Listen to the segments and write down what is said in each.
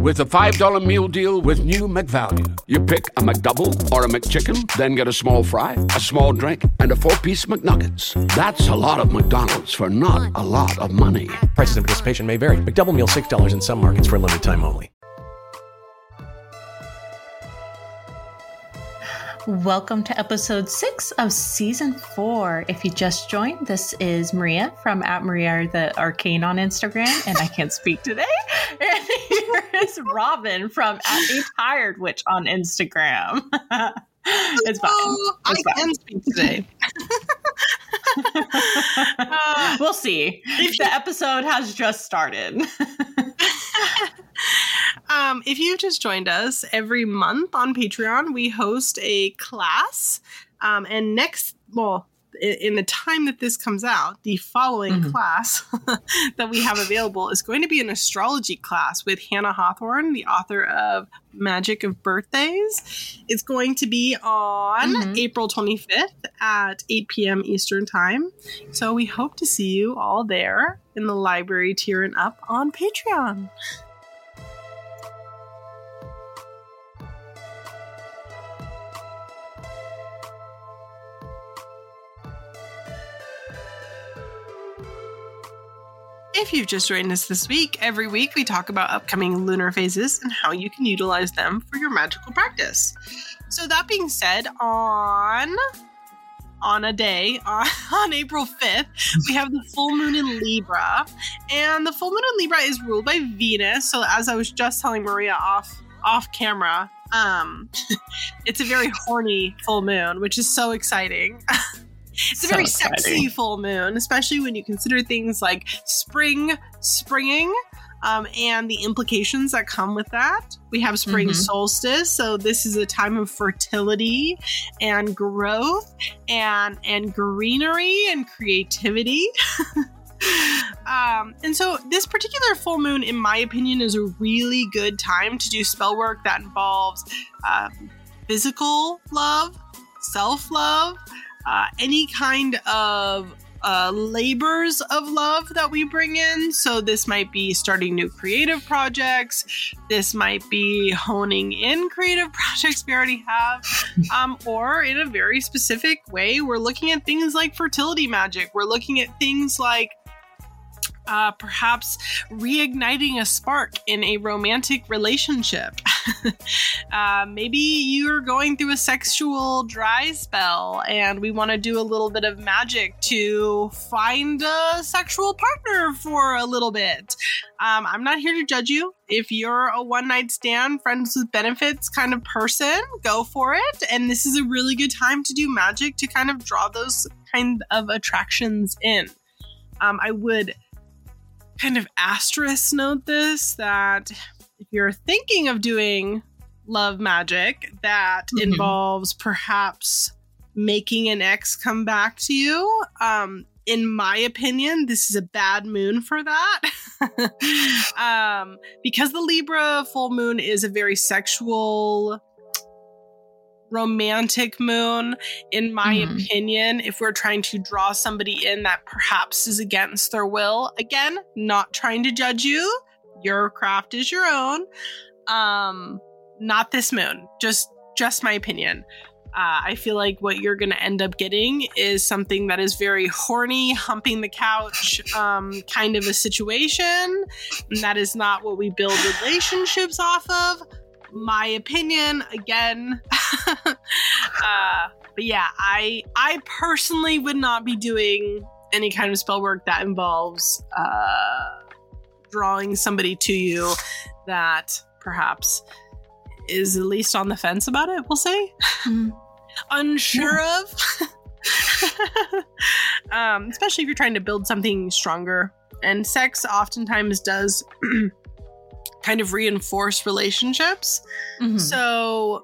with a $5 meal deal with new McValue. You pick a McDouble or a McChicken, then get a small fry, a small drink, and a 4-piece McNuggets. That's a lot of McDonald's for not a lot of money. Prices and participation may vary. McDouble meal $6 in some markets for a limited time only. Welcome to episode 6 of season 4. If you just joined, this is Maria from @Maria the Arcane on Instagram, and I can't speak today. And here is Robin from @ATiredWitch on Instagram. It's fine. I can speak today. We'll see. The episode has just started. If you've just joined us, every month on Patreon, we host a class. And in the time that this comes out, the following class that we have available is going to be an astrology class with Hannah Hawthorne, the author of Magic of Birthdays. It's going to be on April 25th at 8 p.m. Eastern Time. So we hope to see you all there in the library tier and up on Patreon. If you've just joined us this week, every week we talk about upcoming lunar phases and how you can utilize them for your magical practice. So that being said, on April 5th, we have the full moon in Libra. And the full moon in Libra is ruled by Venus. So as I was just telling Maria off camera, it's a very horny full moon, which is so exciting. It's a very sexy full moon, especially when you consider things like springing, and the implications that come with that. We have spring solstice, so this is a time of fertility and growth and greenery and creativity. And so this particular full moon, in my opinion, is a really good time to do spell work that involves physical love, self-love, any kind of labors of love that we bring in. So this might be starting new creative projects. This might be honing in creative projects we already have. Or in a very specific way, we're looking at things like fertility magic. We're looking at things like perhaps reigniting a spark in a romantic relationship. Maybe you're going through a sexual dry spell and we want to do a little bit of magic to find a sexual partner for a little bit. I'm not here to judge you. If you're a one-night stand, friends with benefits kind of person, go for it. And this is a really good time to do magic to kind of draw those kind of attractions in. I would kind of asterisk note this, that if you're thinking of doing love magic that involves perhaps making an ex come back to you, in my opinion, this is a bad moon for that. Because the Libra full moon is a very sexual, romantic moon, in my opinion, if we're trying to draw somebody in that perhaps is against their will, again, not trying to judge you, your craft is your own, not this moon, just my opinion. I feel like what you're going to end up getting is something that is very horny, humping the couch kind of a situation, and that is not what we build relationships off of. My opinion, again. But yeah, I personally would not be doing any kind of spell work that involves drawing somebody to you that perhaps is at least on the fence about it, we'll say. Unsure of. Especially if you're trying to build something stronger. And sex oftentimes does kind of reinforce relationships. So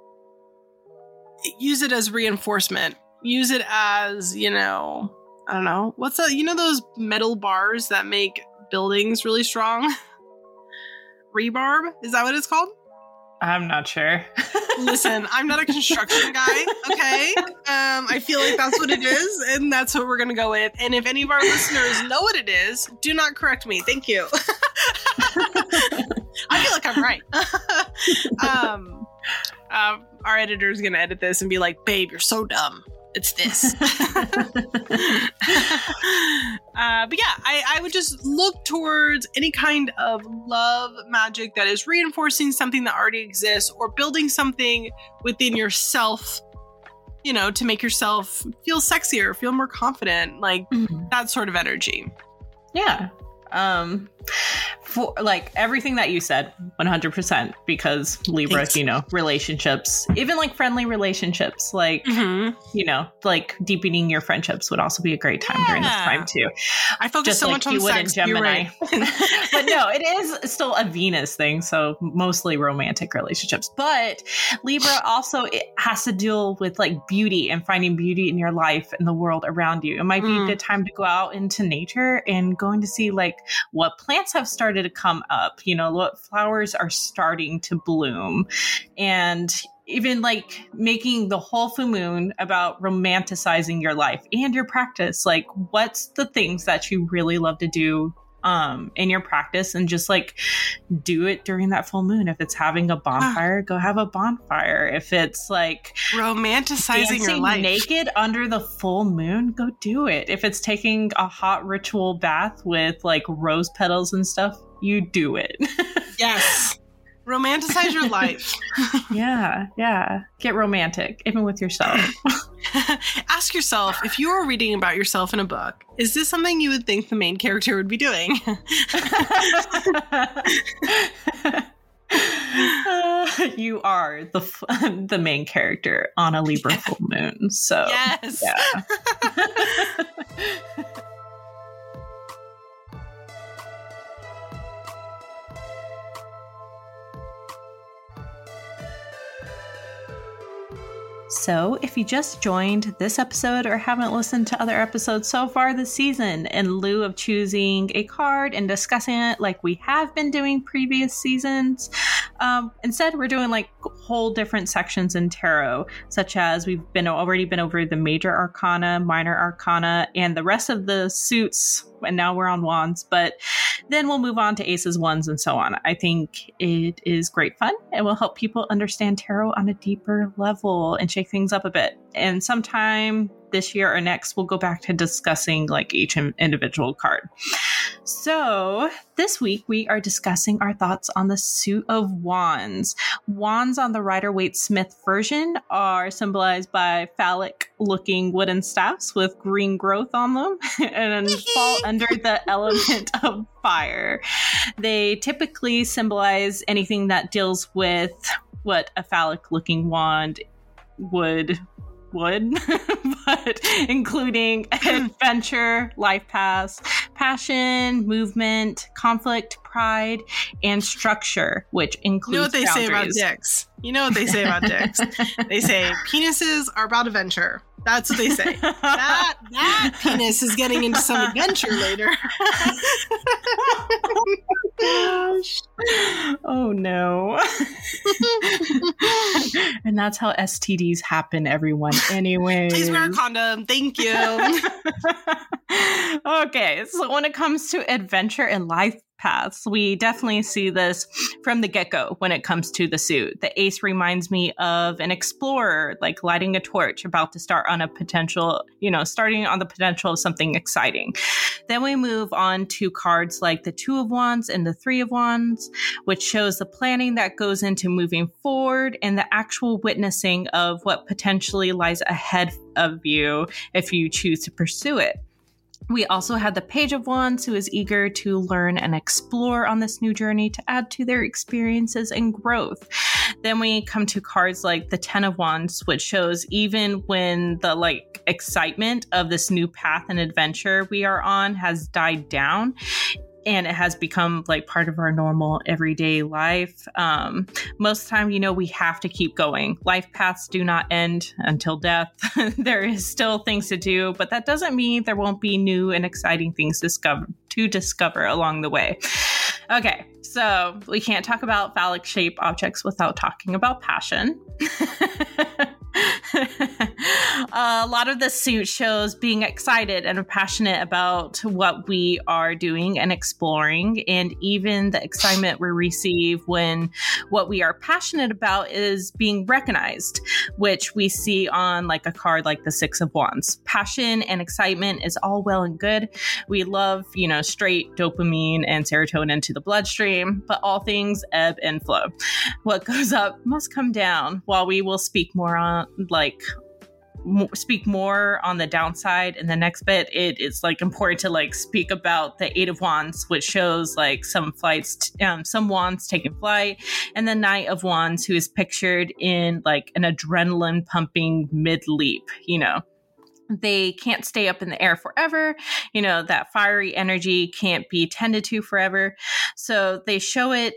use it as reinforcement. Use it as, I don't know. What's that? Those metal bars that make buildings really strong? Rebarb? Is that what it's called? I'm not sure. Listen, I'm not a construction guy, okay? I feel like that's what it is, and that's what we're going to go with. And if any of our listeners know what it is, do not correct me. Thank you. I feel like like I'm right. Our editor's going to edit this and be like, babe, you're so dumb. It's this. But yeah, I would just look towards any kind of love magic that is reinforcing something that already exists or building something within yourself, you know, to make yourself feel sexier, feel more confident, like that sort of energy. Yeah. For like everything that you said, 100%, because Libra, Thanks. you know, relationships, even like friendly relationships, like, you know, like deepening your friendships would also be a great time during this time too. I focus Just so like much on you would in sex. You're Gemini. right. But no, it is still a Venus thing. So mostly romantic relationships. But Libra also, it has to deal with like beauty and finding beauty in your life and the world around you. It might be a good time to go out into nature and going to see like what plants have started to come up, you know, what flowers are starting to bloom, and even like making the whole full moon about romanticizing your life and your practice. Like, what's the things that you really love to do in your practice, and just like do it during that full moon. If it's having a bonfire, go have a bonfire. If it's like romanticizing your life naked under the full moon, go do it. If it's taking a hot ritual bath with like rose petals and stuff, you do it. Yes. Romanticize your life. Yeah. Get romantic, even with yourself. Ask yourself, if you were reading about yourself in a book, is this something you would think the main character would be doing? You are the main character on a Libra full moon. So yes. Yeah. So, if you just joined this episode or haven't listened to other episodes so far this season, in lieu of choosing a card and discussing it like we have been doing previous seasons, instead we're doing like whole different sections in tarot, such as we've already been over the major arcana, minor arcana, and the rest of the suits, and now we're on wands, but then we'll move on to aces, wands, and so on. I think it is great fun and will help people understand tarot on a deeper level and shake things up a bit. And sometime this year or next, we'll go back to discussing like each individual card. So this week we are discussing our thoughts on the suit of wands. Wands on the Rider-Waite-Smith version are symbolized by phallic looking wooden staffs with green growth on them and fall under the element of fire. They typically symbolize anything that deals with what a phallic looking wand would, but including adventure, life paths, passion, movement, conflict, pride, and structure, which includes You know what they boundaries. say about dicks? You know what they say about dicks? They say penises are about adventure. That's what they say. That penis is getting into some adventure later. Gosh. Oh no. And that's how STDs happen, everyone. Anyway. Please wear a condom. Thank you. Okay, so when it comes to adventure and life paths, we definitely see this from the get-go when it comes to the suit. The ace reminds me of an explorer, like lighting a torch, about to start on a potential, starting on the potential of something exciting. Then we move on to cards like the Two of Wands and the Three of Wands, which shows the planning that goes into moving forward and the actual witnessing of what potentially lies ahead of you if you choose to pursue it. We also have the Page of Wands, who is eager to learn and explore on this new journey to add to their experiences and growth. Then we come to cards like the Ten of Wands, which shows even when the excitement of this new path and adventure we are on has died down, and it has become part of our normal everyday life. Most of the time, we have to keep going. Life paths do not end until death. There is still things to do, but that doesn't mean there won't be new and exciting things to discover along the way. Okay, so we can't talk about phallic shaped objects without talking about passion. A lot of the suit shows being excited and passionate about what we are doing and exploring, and even the excitement we receive when what we are passionate about is being recognized, which we see on like a card like the Six of Wands. Passion and excitement is all well and good. We love, straight dopamine and serotonin into the bloodstream, but all things ebb and flow. What goes up must come down. While we will speak more on the downside in the next bit, it is like important to like speak about the Eight of Wands, which shows like some wands taking flight, and the Knight of Wands, who is pictured in like an adrenaline pumping mid leap. They can't stay up in the air forever. That fiery energy can't be tended to forever. So they show it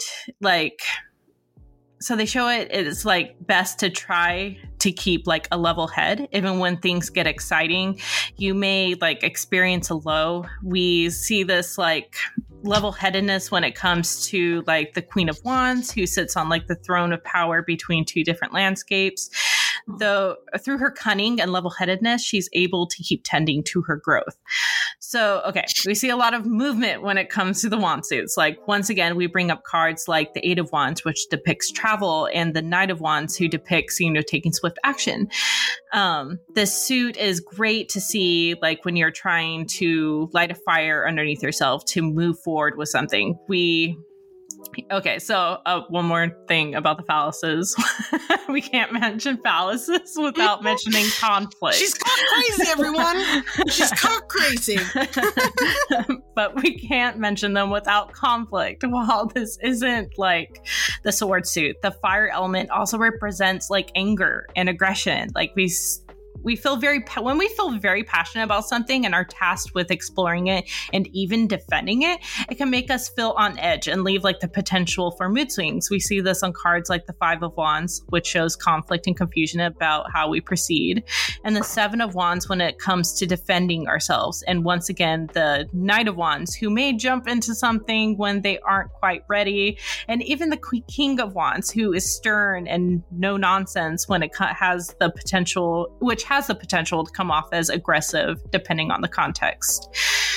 it's like best to try to keep like a level head. Even when things get exciting, you may like experience a low. We see this like level-headedness when it comes to like the Queen of Wands, who sits on like the throne of power between two different landscapes. Though through her cunning and level-headedness, she's able to keep tending to her growth. So, okay, we see a lot of movement when it comes to the wand suits. Like, once again, we bring up cards like the Eight of Wands, which depicts travel, and the Knight of Wands, who depicts, taking swift action. This suit is great to see, like, when you're trying to light a fire underneath yourself to move forward with something. Okay, so one more thing about the phalluses. We can't mention phalluses without mentioning conflict. She's cock crazy, everyone. She's cock crazy. But we can't mention them without conflict. While this isn't like the sword suit, the fire element also represents like anger and aggression. Like when we feel very passionate about something and are tasked with exploring it and even defending it, it can make us feel on edge and leave like the potential for mood swings. We see this on cards like the Five of Wands, which shows conflict and confusion about how we proceed, and the Seven of Wands when it comes to defending ourselves. And once again, the Knight of Wands, who may jump into something when they aren't quite ready, and even the King of Wands, who is stern and no nonsense when it has the potential to come off as aggressive depending on the context.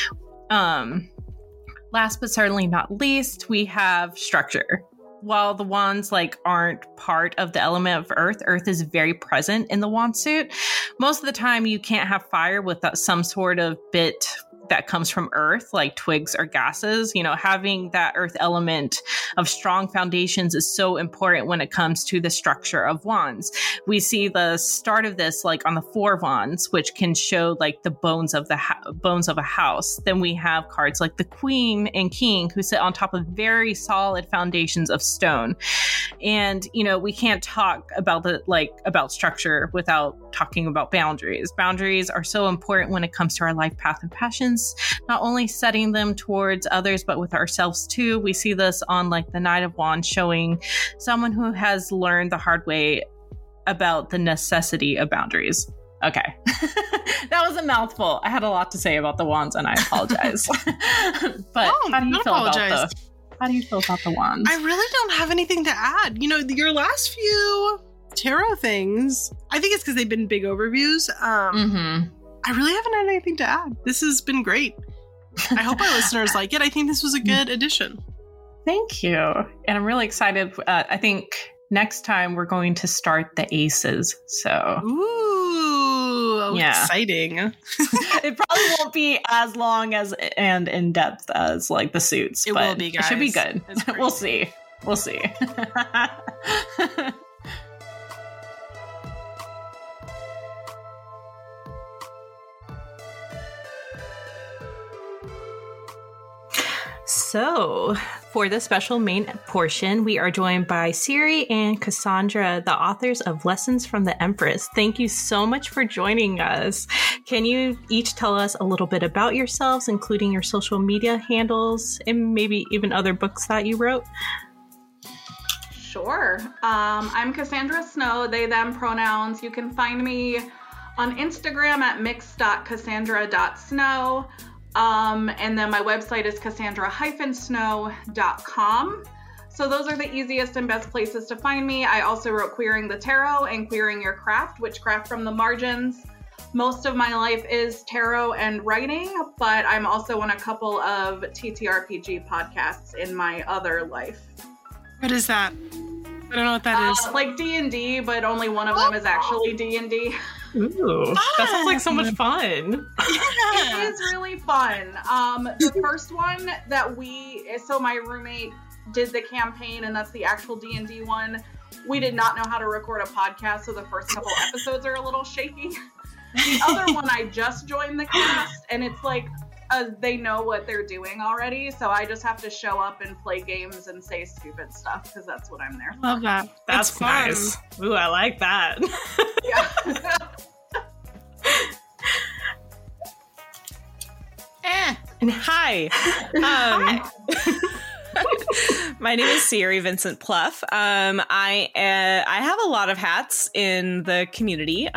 Last but certainly not least, we have structure. While the wands aren't part of the element of earth is very present in the wand suit. Most of the time you can't have fire without some sort of bit that comes from earth, like twigs or gases. Having that earth element of strong foundations is so important when it comes to the structure of wands. We see the start of this on the Four of Wands, which can show the bones of a house. Then we have cards like the Queen and King, who sit on top of very solid foundations of stone. And we can't talk about about structure without talking about boundaries. Boundaries are so important when it comes to our life path and passions. Not only setting them towards others, but with ourselves too. We see this on the Knight of Wands, showing someone who has learned the hard way about the necessity of boundaries. Okay. That was a mouthful. I had a lot to say about the wands, and I apologize. But how do you feel about the wands? I really don't have anything to add. Your last few tarot things, I think it's because they've been big overviews. I really haven't had anything to add. This has been great. I hope our listeners like it. I think this was a good addition. Thank you. And I'm really excited. I think next time we're going to start the aces. So, ooh, yeah. Exciting. It probably won't be as long and in depth as the suits. It will be, guys. It should be good. We'll see. So, for the special main portion, we are joined by Siri and Cassandra, the authors of Lessons from the Empress. Thank you so much for joining us. Can you each tell us a little bit about yourselves, including your social media handles and maybe even other books that you wrote? Sure. I'm Cassandra Snow, they, them pronouns. You can find me on Instagram at mix.cassandra.snow. And then my website is cassandra-snow.com. So those are the easiest and best places to find me. I also wrote Queering the Tarot and Queering Your Craft, Witchcraft from the Margins. most of my life is tarot and writing, but I'm also on a couple of TTRPG podcasts in my other life. What is that? I don't know what that is. Like D&D, but only one of them is actually D&D. Ooh, that sounds like so much fun. It is really fun. The first one that so my roommate did the campaign, and that's the actual D&D one. We did not know how to record a podcast, so the first couple episodes are a little shaky. The other one, I just joined the cast, and it's like they know what they're doing already, so I just have to show up and play games and say stupid stuff, because that's what I'm there for. Love that. That's fun. nice. Ooh, I like that. Yeah. And hi. My name is Siri Vincent Pluff. I have a lot of hats in the community.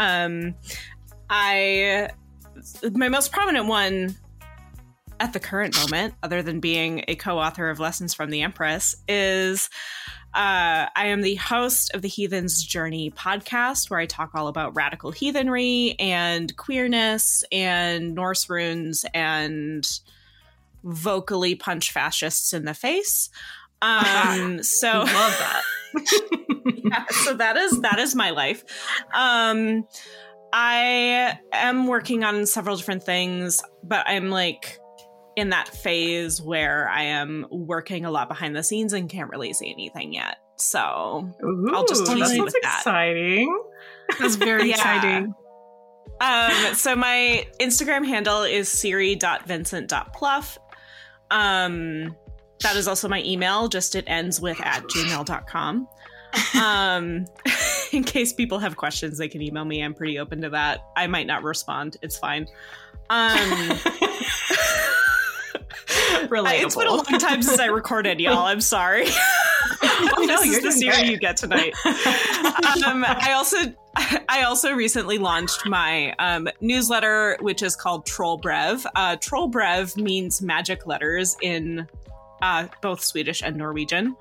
My most prominent one at the current moment, other than being a co-author of Lessons from the Empress, is I am the host of the Heathen's Journey podcast, where I talk all about radical heathenry and queerness and Norse runes and vocally punch fascists in the face. So love that. Yeah, so that is my life. I am working on several different things, but I'm like in that phase where I am working a lot behind the scenes and can't really say anything yet. So I'll just tease you with that. Exciting. That's very exciting. So my Instagram handle is siri.vincent.pluff. That is also my email, just it ends with @gmail.com. In case people have questions, they can email me. I'm pretty open to that. I might not respond. It's fine. Relatable. It's been a long time since I recorded, y'all. I'm sorry. Oh, no, this is the Siri you get tonight. I also recently launched my newsletter, which is called Trollbrev. Trollbrev means magic letters in both Swedish and Norwegian.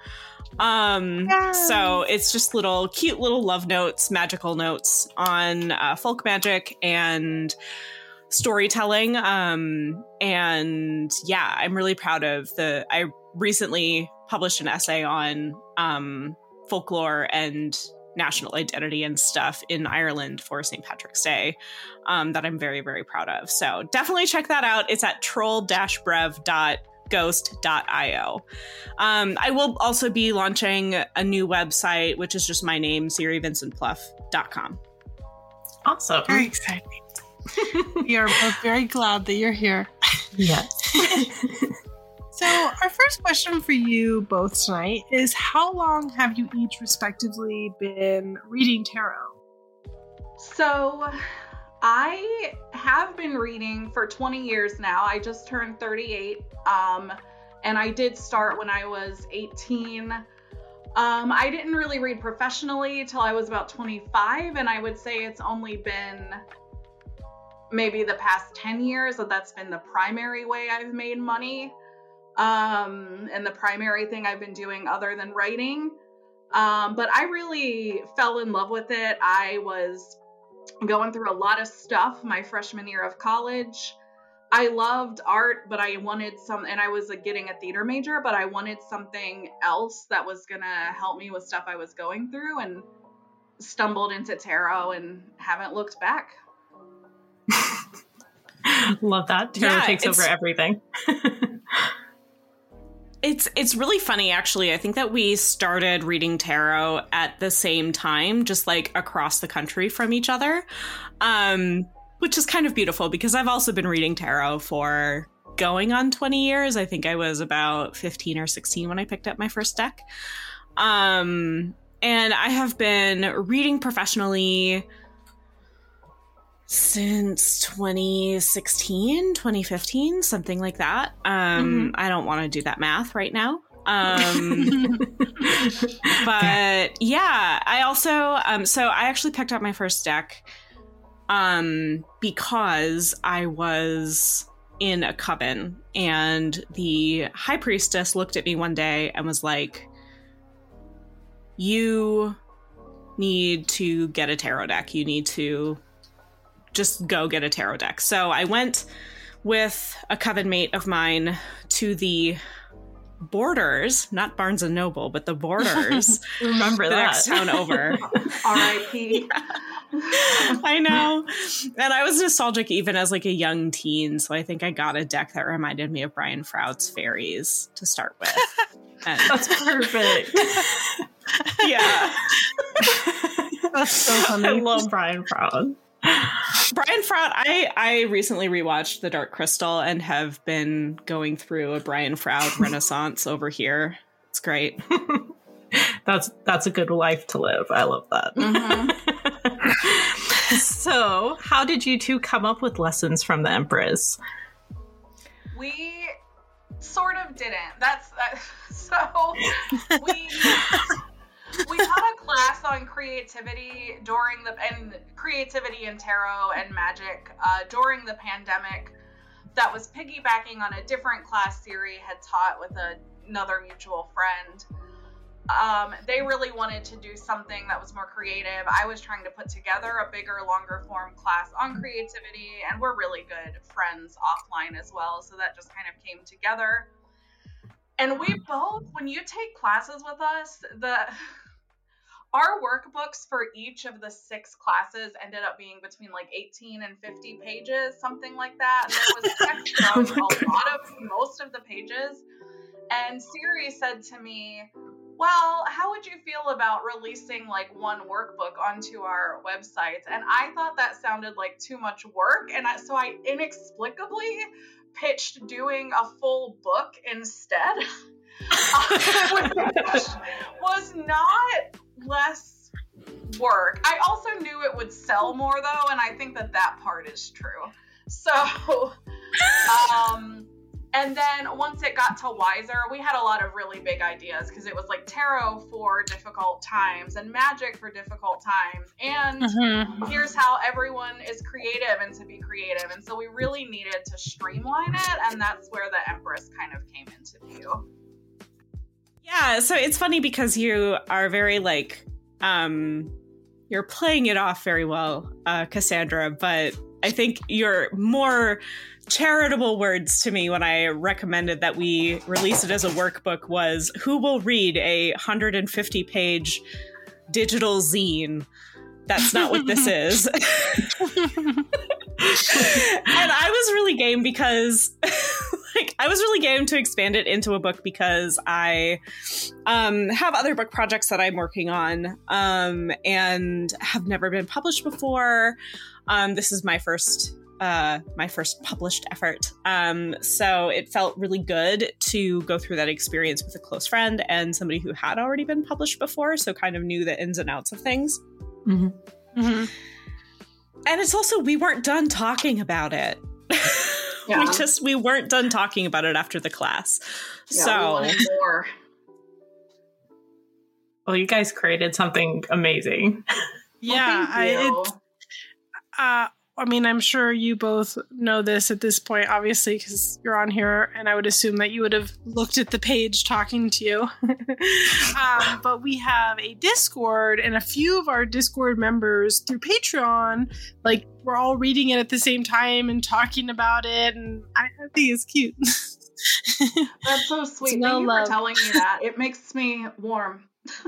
So it's just cute little love notes, magical notes on folk magic and storytelling. And yeah, I'm really proud of I recently published an essay on folklore and national identity and stuff in Ireland for St. Patrick's Day that I'm very, very proud of. So definitely check that out. It's at troll-brev.ghost.io. I will also be launching a new website, which is just my name, sirivincentpluff.com. Awesome. Very exciting. We are both very glad that you're here. Yes. So our first question for you both tonight is, how long have you each respectively been reading tarot? So I have been reading for 20 years now. I just turned 38. And I did start when I was 18. I didn't really read professionally till I was about 25. And I would say it's only been maybe the past 10 years that's been the primary way I've made money. And the primary thing I've been doing other than writing. But I really fell in love with it. I was going through a lot of stuff my freshman year of college. I loved art, but I wanted and I was getting a theater major, but I wanted something else that was going to help me with stuff I was going through, and stumbled into tarot and haven't looked back. Love that. Tarot takes over everything. It's really funny, actually. I think that we started reading tarot at the same time, just like across the country from each other, which is kind of beautiful because I've also been reading tarot for going on 20 years. I think I was about 15 or 16 when I picked up my first deck. And I have been reading professionally since 2016, 2015, something like that. I don't want to do that math right now. But yeah, I also, so I actually picked up my first deck because I was in a coven, and the high priestess looked at me one day and was like, "You need to get a tarot deck. You need to just go get a tarot deck. So I went with a coven mate of mine to the Borders, not Barnes and Noble, but the Borders. Remember the that. next town over. R.I.P. I know. And I was nostalgic even as like a young teen. So I think I got a deck that reminded me of Brian Froud's Fairies to start with. And That's perfect. yeah. That's so funny. I love Brian Froud. Brian Froud, I recently rewatched The Dark Crystal and have been going through a Brian Froud renaissance over here. It's great. That's a good life to live. I love that. Mm-hmm. So, how did you two come up with lessons from the Empress? We sort of didn't. So we taught a class on creativity creativity and tarot and magic during the pandemic that was piggybacking on a different class Siri had taught with another mutual friend. They really wanted to do something that was more creative. I was trying to put together a bigger, longer form class on creativity, and we're really good friends offline as well, so that just kind of came together. And we both, when you take classes with us, our workbooks for each of the 6 classes ended up being between like 18 and 50 pages, something like that. And there was text from most of the pages. And Siri said to me, well, how would you feel about releasing like one workbook onto our website? And I thought that sounded like too much work. And so I inexplicably pitched doing a full book instead, which was not less work. I also knew it would sell more though, and I think that part is true. So, and then once it got to Wiser, we had a lot of really big ideas because it was like tarot for difficult times and magic for difficult times. And here's how everyone is creative and to be creative. And so we really needed to streamline it. And that's where the Empress kind of came into view. Yeah, so it's funny because you are very like, you're playing it off very well, Cassandra, but I think your more charitable words to me when I recommended that we release it as a workbook was, who will read a 150-page digital zine? That's not what this is. And I was really game because I was really game to expand it into a book because I have other book projects that I'm working on and have never been published before. This is my first published effort. So it felt really good to go through that experience with a close friend and somebody who had already been published before, so kind of knew the ins and outs of things. And it's also, we weren't done talking about it. Yeah. we weren't done talking about it after the class. Yeah, so we wanted more. Well, you guys created something amazing. Yeah, I mean, I'm sure you both know this at this point, obviously, because you're on here, and I would assume that you would have looked at the page talking to you. But we have a Discord, and a few of our Discord members through Patreon, like, we're all reading it at the same time and talking about it, and I think it's cute. That's so sweet. Thank you for telling me that. It makes me warm.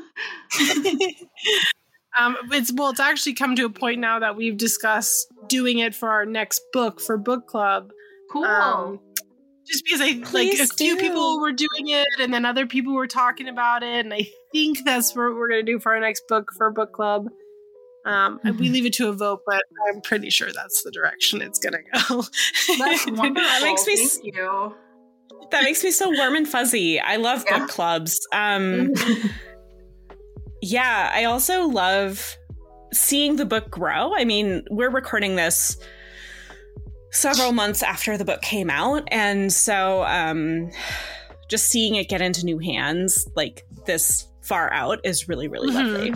It's actually come to a point now that we've discussed doing it for our next book for book club. Cool. Just because a few people were doing it, and then other people were talking about it, and I think that's what we're going to do for our next book for book club. And we leave it to a vote, but I'm pretty sure that's the direction it's going to go. That's wonderful. Thank you. That makes me so warm and fuzzy. I love book clubs. Yeah, I also love seeing the book grow. I mean, we're recording this several months after the book came out. And so just seeing it get into new hands like this far out is really, really lovely.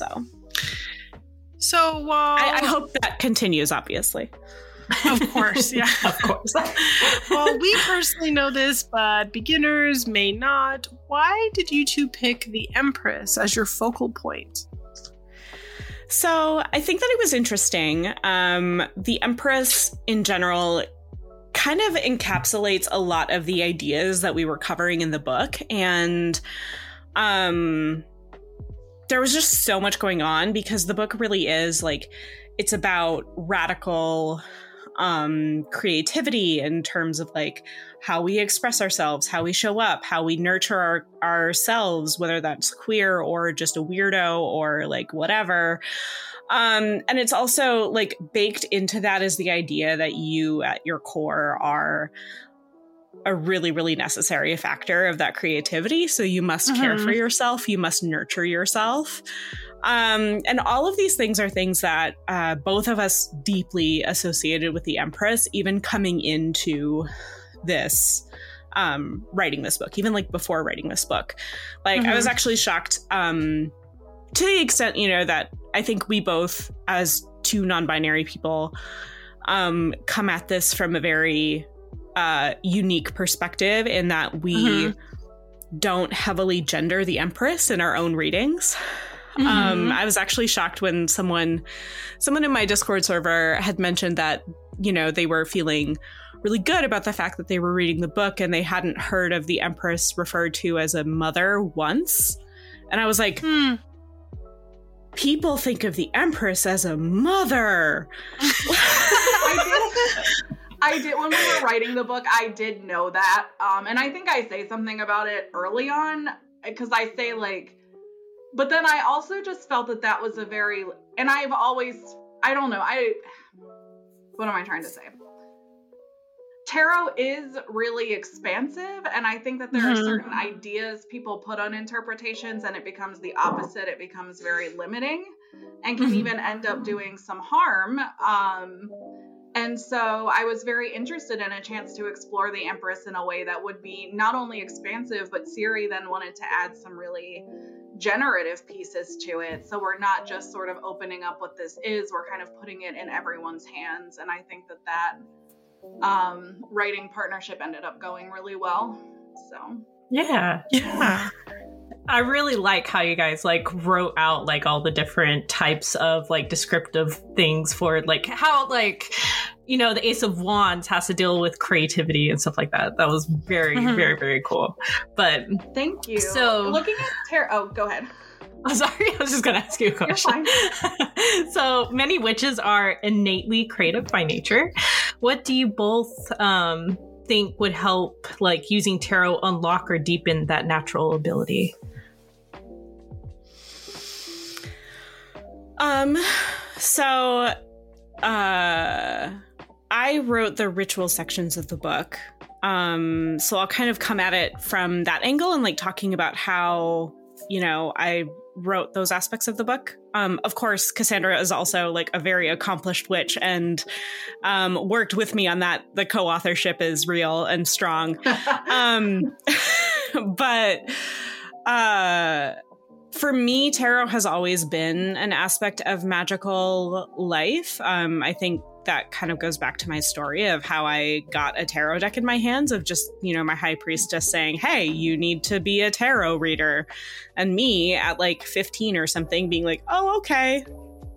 So I hope that continues, obviously. Of course, yeah. Of course. Well, we personally know this, but beginners may not. Why did you two pick the Empress as your focal point? So I think that it was interesting. The Empress in general kind of encapsulates a lot of the ideas that we were covering in the book. And there was just so much going on because the book really is like, it's about radical creativity in terms of like how we express ourselves, how we show up, how we nurture ourselves, whether that's queer or just a weirdo or like whatever. And it's also like baked into that is the idea that you at your core are a really, really necessary factor of that creativity. So you must care for yourself. You must nurture yourself. And all of these things are things that both of us deeply associated with the Empress, even coming into this, writing this book, even like before writing this book. Like I was actually shocked to the extent, you know, that I think we both as two non-binary people come at this from a very unique perspective in that we don't heavily gender the Empress in our own readings. I was actually shocked when someone in my Discord server had mentioned that, you know, they were feeling really good about the fact that they were reading the book and they hadn't heard of the Empress referred to as a mother once. And I was like, people think of the Empress as a mother. I did when we were writing the book, I did know that. And I think I say something about it early on because I say like, but then I also just felt that was a very, and I've always, I don't know, what am I trying to say? Tarot is really expansive, and I think that there are certain ideas people put on interpretations and it becomes the opposite. It becomes very limiting and can even end up doing some harm. And so I was very interested in a chance to explore the Empress in a way that would be not only expansive, but Siri then wanted to add some really generative pieces to it. So we're not just sort of opening up what this is, we're kind of putting it in everyone's hands. And I think that writing partnership ended up going really well. So yeah. I really like how you guys like wrote out like all the different types of like descriptive things for like how like, you know, the Ace of Wands has to deal with creativity and stuff like that. That was very, very, very cool. But thank you. So looking at tarot, oh, go ahead. I'm sorry, I was just going to ask you a question. You're fine. So many witches are innately creative by nature. What do you both think would help like using tarot unlock or deepen that natural ability? So I wrote the ritual sections of the book. So I'll kind of come at it from that angle and like talking about how, you know, I wrote those aspects of the book. Of course, Cassandra is also like a very accomplished witch and worked with me on that. The co-authorship is real and strong. But for me, tarot has always been an aspect of magical life. I think that kind of goes back to my story of how I got a tarot deck in my hands of just, you know, my high priestess saying, hey, you need to be a tarot reader. And me at like 15 or something being like, oh, okay.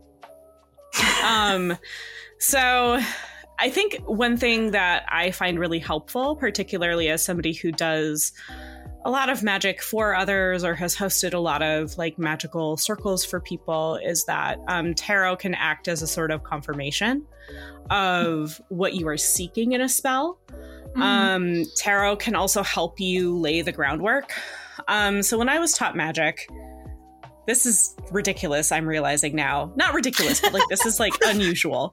So I think one thing that I find really helpful, particularly as somebody who does a lot of magic for others or has hosted a lot of like magical circles for people, is that tarot can act as a sort of confirmation of what you are seeking in a spell. Tarot can also help you lay the groundwork. So when I was taught magic, this is ridiculous, I'm realizing now. Not ridiculous, but like this is like unusual.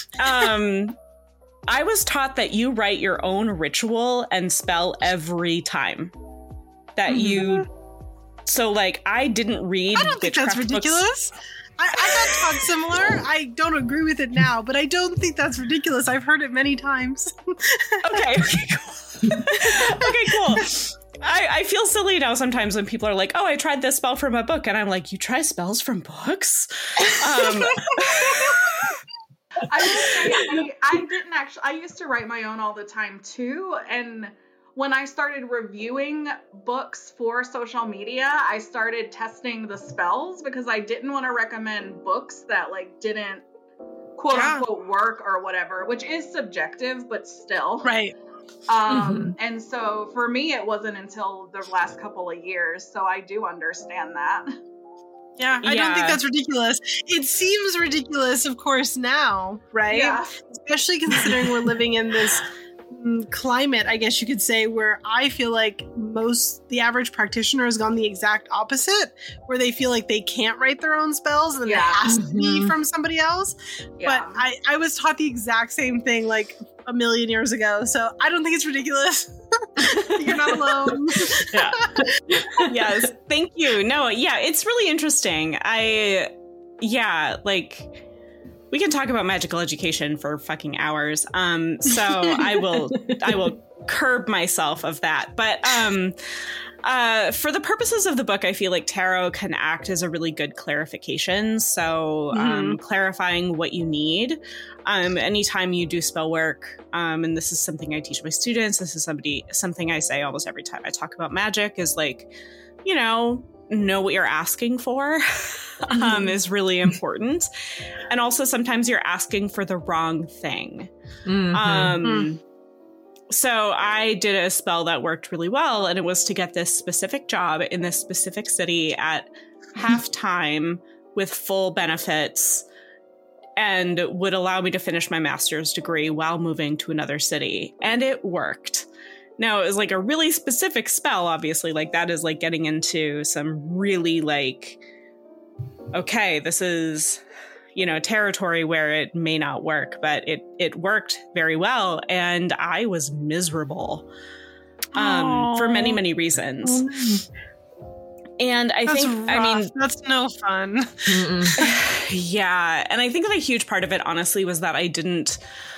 I was taught that you write your own ritual and spell every time. That you, so like I didn't read. I don't think that's ridiculous. Books. I got taught similar. I don't agree with it now, but I don't think that's ridiculous. I've heard it many times. Okay, cool. Okay, cool. I feel silly now sometimes when people are like, oh, I tried this spell from a book. And I'm like, you try spells from books? I didn't actually, I used to write my own all the time too. And when I started reviewing books for social media, I started testing the spells because I didn't want to recommend books that like didn't quote unquote work or whatever, which is subjective, but still. Right. And so for me, it wasn't until the last couple of years. So I do understand that. Yeah, I don't think that's ridiculous. It seems ridiculous, of course, now, right? Yeah. Especially considering we're living in this climate, I guess you could say, where I feel like the average practitioner has gone the exact opposite, where they feel like they can't write their own spells and it has to be from somebody else. But I was taught the exact same thing like a million years ago, so I don't think it's ridiculous. You're not alone. Yes, thank you. No, it's really interesting. We can talk about magical education for fucking hours. So I will curb myself of that. But for the purposes of the book, I feel like tarot can act as a really good clarification. So clarifying what you need. Anytime you do spell work, and this is something I teach my students, this is something I say almost every time I talk about magic is like, know what you're asking for is really important. And also sometimes you're asking for the wrong thing. So I did a spell that worked really well, and it was to get this specific job in this specific city at half-time with full benefits and would allow me to finish my master's degree while moving to another city. And it worked. Now, it was like a really specific spell, obviously. Like, that is like getting into some really like, okay, this is, territory where it may not work, but it worked very well. And I was miserable for many, many reasons. And that's no fun. Yeah. And I think that a huge part of it, honestly, was that I didn't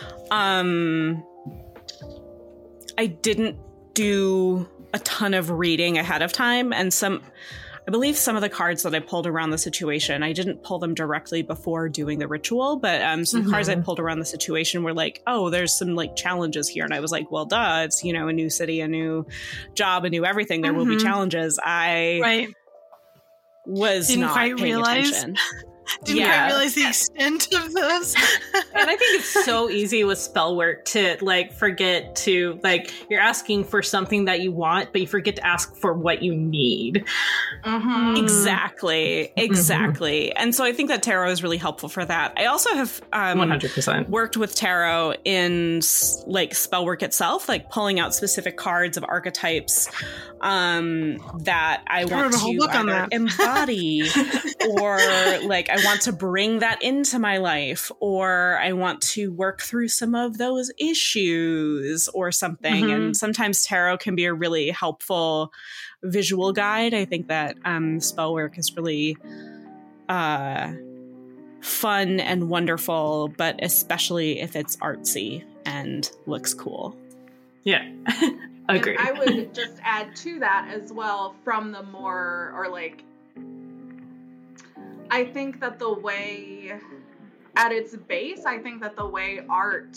do a ton of reading ahead of time. And I believe some of the cards that I pulled around the situation, I didn't pull them directly before doing the ritual, but some cards I pulled around the situation were like, oh, there's some like challenges here. And I was like, well, duh, it's, a new city, a new job, a new everything. There will be challenges. I was not quite paying attention. Didn't quite realize the extent of this. And I think it's so easy with spell work to like forget to like you're asking for something that you want, but you forget to ask for what you need. Exactly. And so I think that tarot is really helpful for that. I also have 100% worked with tarot in like spell work itself, like pulling out specific cards of archetypes that I want to either embody or like I want to bring that into my life, or I want to work through some of those issues or something. And sometimes tarot can be a really helpful visual guide. I think that spell work is really fun and wonderful, but especially if it's artsy and looks cool. Yeah. Agree. And I would just add to that as well from the more, or like, I think that the way, at its base, I think that the way art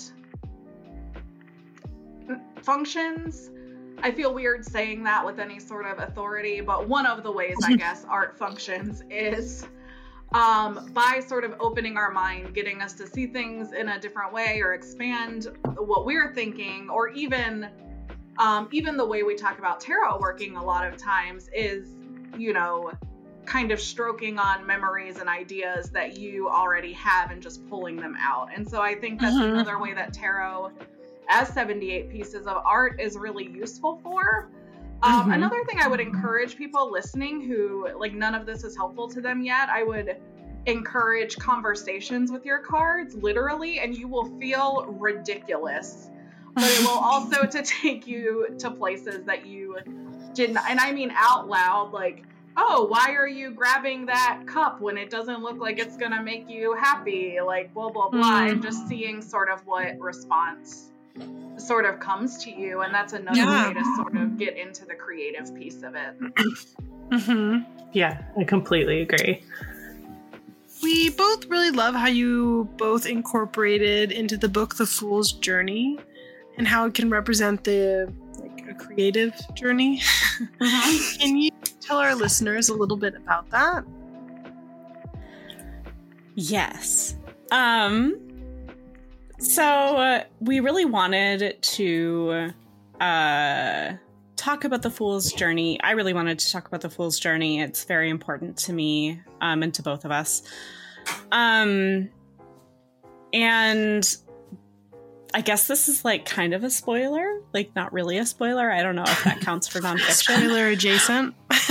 functions, I feel weird saying that with any sort of authority, but one of the ways, I guess, art functions is by sort of opening our mind, getting us to see things in a different way or expand what we're thinking, or even the way we talk about tarot working a lot of times is, kind of stroking on memories and ideas that you already have and just pulling them out. And so I think that's another way that tarot as 78 pieces of art is really useful for. Another thing I would encourage people listening who, like, none of this is helpful to them yet, I would encourage conversations with your cards, literally, and you will feel ridiculous. But it will also to take you to places that you didn't, and I mean out loud, like, oh, why are you grabbing that cup when it doesn't look like it's gonna make you happy? Like, blah, blah, blah. And just seeing sort of what response sort of comes to you. And that's another way to sort of get into the creative piece of it. Yeah, I completely agree. We both really love how you both incorporated into the book The Fool's Journey and how it can represent the a creative journey. Can you tell our listeners a little bit about that? Yes. So we really wanted to talk about the Fool's Journey. I really wanted to talk about the Fool's Journey. It's very important to me and to both of us. And I guess this is like kind of a spoiler, like not really a spoiler. I don't know if that counts for nonfiction. Spoiler adjacent.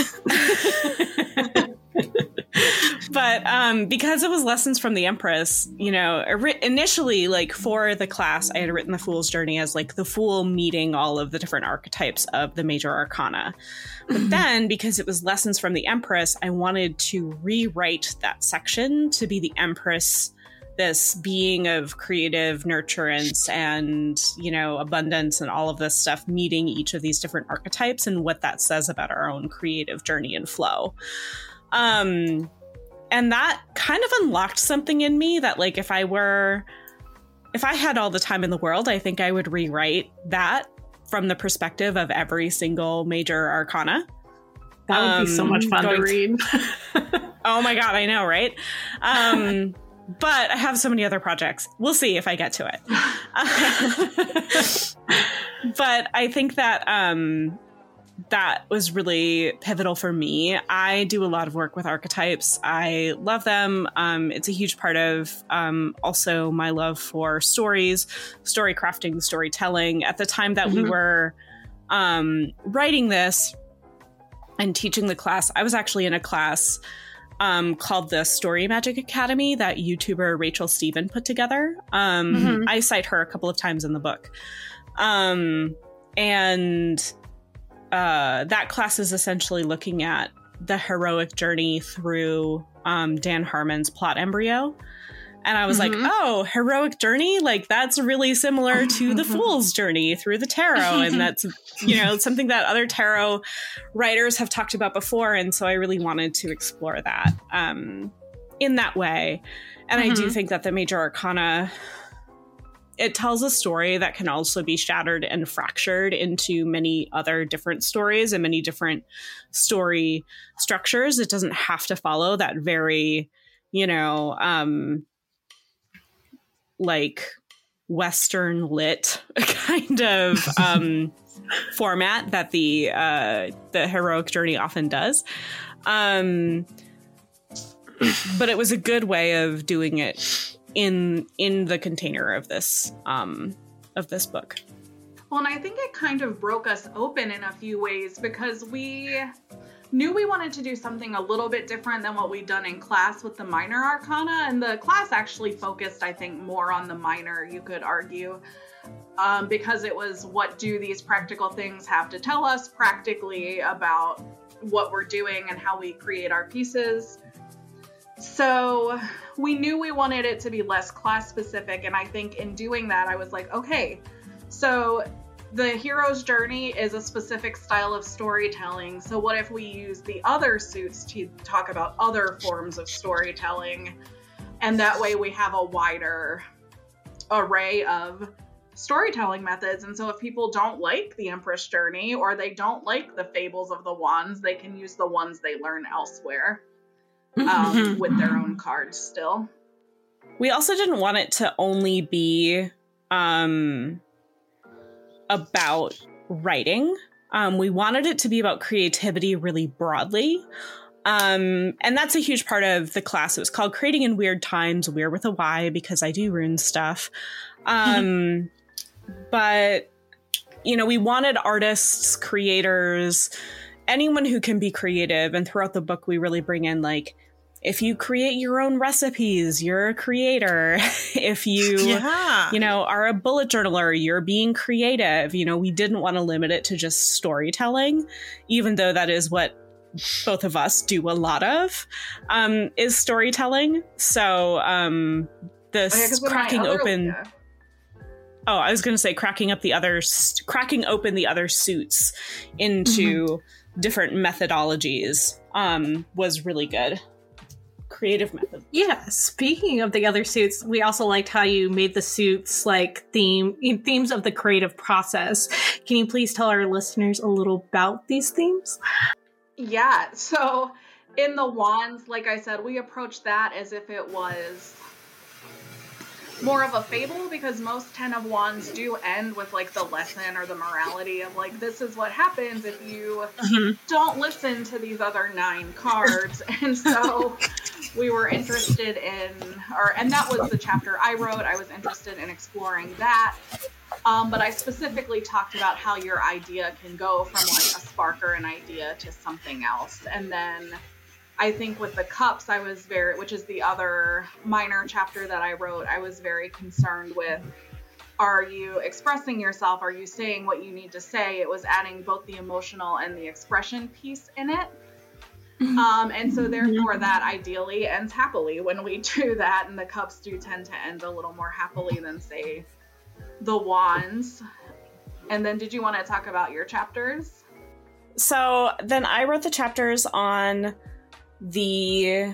But because it was Lessons from the Empress, you know, initially, like for the class, I had written the Fool's Journey as like the Fool meeting all of the different archetypes of the major arcana. But then, because it was Lessons from the Empress, I wanted to rewrite that section to be the Empress, this being of creative nurturance and, you know, abundance and all of this stuff, meeting each of these different archetypes and what that says about our own creative journey and flow. And that kind of unlocked something in me that, like, if I had all the time in the world, I think I would rewrite that from the perspective of every single major arcana. That would be so much fun to read. Oh my God, I know, right? But I have so many other projects. We'll see if I get to it. But I think that that was really pivotal for me. I do a lot of work with archetypes. I love them. It's a huge part of also my love for stories, story crafting, storytelling. At the time that we were writing this and teaching the class, I was actually in a class called the Story Magic Academy that YouTuber Rachel Steven put together. I cite her a couple of times in the book. And that class is essentially looking at the heroic journey through Dan Harmon's Plot Embryo. And I was like, oh, heroic journey? Like, that's really similar to the Fool's Journey through the tarot. And that's, you know, something that other tarot writers have talked about before. And so I really wanted to explore that in that way. And I do think that the major arcana, it tells a story that can also be shattered and fractured into many other different stories and many different story structures. It doesn't have to follow that very, you know, like Western lit kind of format that the heroic journey often does. But it was a good way of doing it in the container of this book. Well, and I think it kind of broke us open in a few ways because we knew we wanted to do something a little bit different than what we'd done in class with the minor arcana. And the class actually focused, I think, more on the minor, you could argue, because it was what do these practical things have to tell us practically about what we're doing and how we create our pieces. So we knew we wanted it to be less class specific. And I think in doing that, I was like, okay, so the hero's journey is a specific style of storytelling. So what if we use the other suits to talk about other forms of storytelling? And that way we have a wider array of storytelling methods. And so if people don't like the Empress journey or they don't like the fables of the wands, they can use the ones they learn elsewhere with their own cards still. We also didn't want it to only be about writing. We wanted it to be about creativity really broadly. And that's a huge part of the class. It was called Creating in Weird Times, Weird with a Y, because I do rune stuff. But, you know, we wanted artists, creators, anyone who can be creative. And throughout the book, we really bring in, like, if you create your own recipes, you're a creator. If you, you know, are a bullet journaler, you're being creative. You know, we didn't want to limit it to just storytelling, even though that is what both of us do a lot of, is storytelling. So this cracking open... Oh, I was going to say cracking open the other suits into different methodologies was really good. creative method. Yeah, speaking of the other suits, we also liked how you made the suits like themes of the creative process. Can you please tell our listeners a little about these themes? Yeah, so in the wands, like I said, we approached that as if it was more of a fable, because most 10 of Wands do end with like the lesson or the morality of like, this is what happens if you don't listen to these other 9 cards. And so we were interested in, and that was the chapter I wrote. I was interested in exploring that. But I specifically talked about how your idea can go from like a spark or an idea to something else. And then I think with the cups, I was which is the other minor chapter that I wrote, I was very concerned with, are you expressing yourself? Are you saying what you need to say? It was adding both the emotional and the expression piece in it. And so therefore that ideally ends happily when we do that. And the cups do tend to end a little more happily than, say, the wands. And then did you want to talk about your chapters? So then I wrote the chapters on the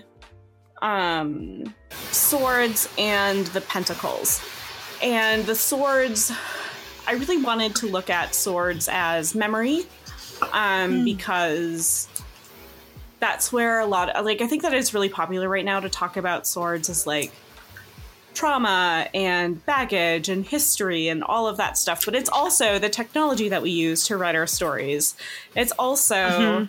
swords and the pentacles. And the swords, I really wanted to look at swords as memory, because that's where a lot of, like, I think that it's really popular right now to talk about swords as like trauma and baggage and history and all of that stuff, but it's also the technology that we use to write our stories. It's also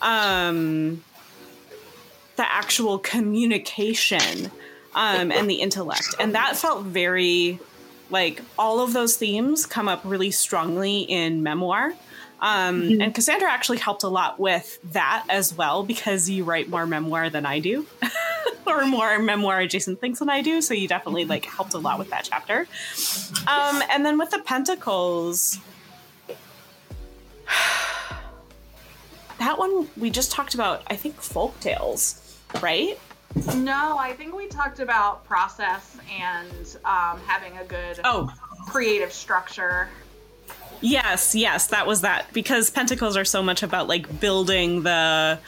the actual communication and the intellect. And that felt very, like, all of those themes come up really strongly in memoir. And Cassandra actually helped a lot with that as well, because you write more memoir than I do. Or more memoir adjacent things than I do. So you definitely like helped a lot with that chapter. And then with the pentacles, that one we just talked about, I think, folk tales, right? No, I think we talked about process and having a good creative structure. Yes, that was that, because pentacles are so much about like building the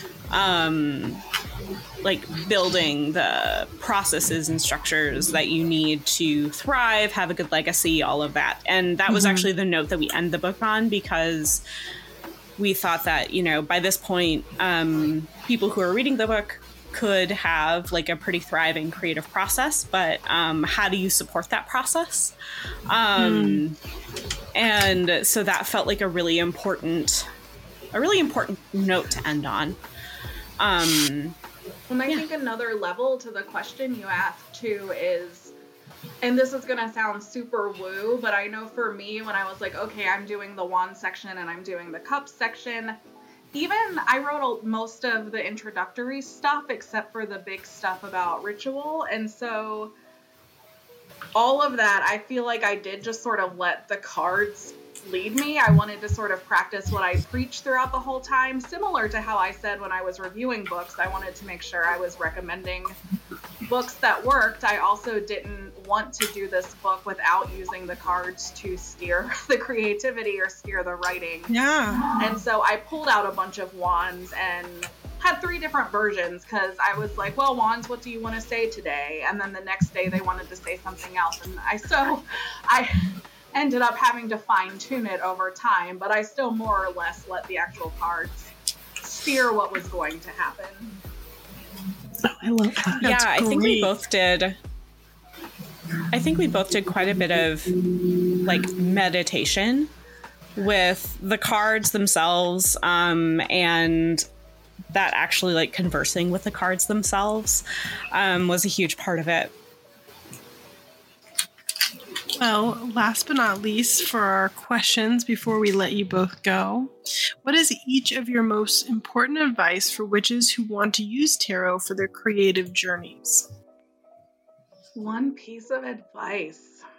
processes and structures that you need to thrive, have a good legacy, all of that. And that was actually the note that we end the book on, because we thought that, you know, by this point, people who are reading the book could have like a pretty thriving creative process, but how do you support that process? And so that felt like a really important note to end on. And I think another level to the question you asked too is, and this is going to sound super woo, but I know for me, when I was like, okay, I'm doing the wand section and I'm doing the cup section, even I wrote most of the introductory stuff except for the big stuff about ritual. And so all of that, I feel like I did just sort of let the cards lead me. I wanted to sort of practice what I preached throughout the whole time, similar to how I said when I was reviewing books, I wanted to make sure I was recommending books that worked. I also didn't want to do this book without using the cards to steer the creativity or steer the writing. Yeah. And so I pulled out a bunch of wands and had 3 different versions, because I was like, well, wands, what do you want to say today? And then the next day they wanted to say something else. And I ended up having to fine-tune it over time, but I still more or less let the actual cards steer what was going to happen. Oh, I love that. Yeah, I think we both did quite a bit of like meditation with the cards themselves, and that actually like conversing with the cards themselves was a huge part of it. Well, last but not least, for our questions before we let you both go, what is each of your most important advice for witches who want to use tarot for their creative journeys? One piece of advice.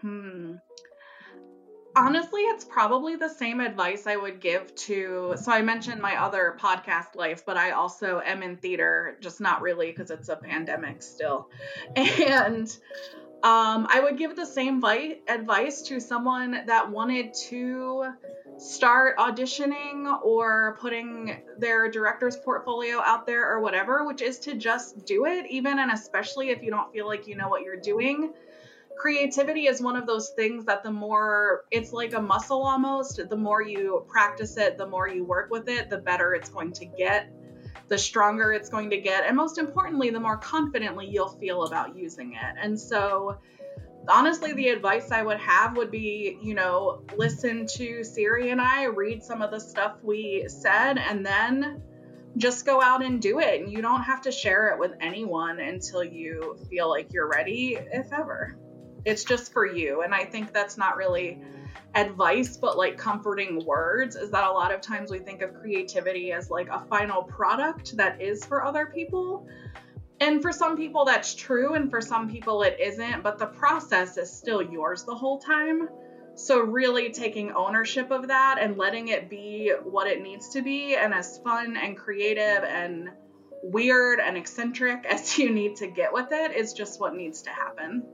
Honestly, it's probably the same advice I would give to, so I mentioned my other podcast life, but I also am in theater, just not really because it's a pandemic still. And I would give the same advice to someone that wanted to start auditioning or putting their director's portfolio out there or whatever, which is to just do it, even and especially if you don't feel like you know what you're doing. Creativity is one of those things that the more, it's like a muscle almost, the more you practice it, the more you work with it, the better it's going to get, the stronger it's going to get, and most importantly, the more confidently you'll feel about using it. And so honestly, the advice I would have would be, you know, listen to Siri and I, read some of the stuff we said, and then just go out and do it. And you don't have to share it with anyone until you feel like you're ready, if ever. It's just for you. And I think that's not really advice, but like comforting words, is that a lot of times we think of creativity as like a final product that is for other people. And for some people that's true, and for some people it isn't, but the process is still yours the whole time. So really taking ownership of that and letting it be what it needs to be, and as fun and creative and weird and eccentric as you need to get with it, is just what needs to happen.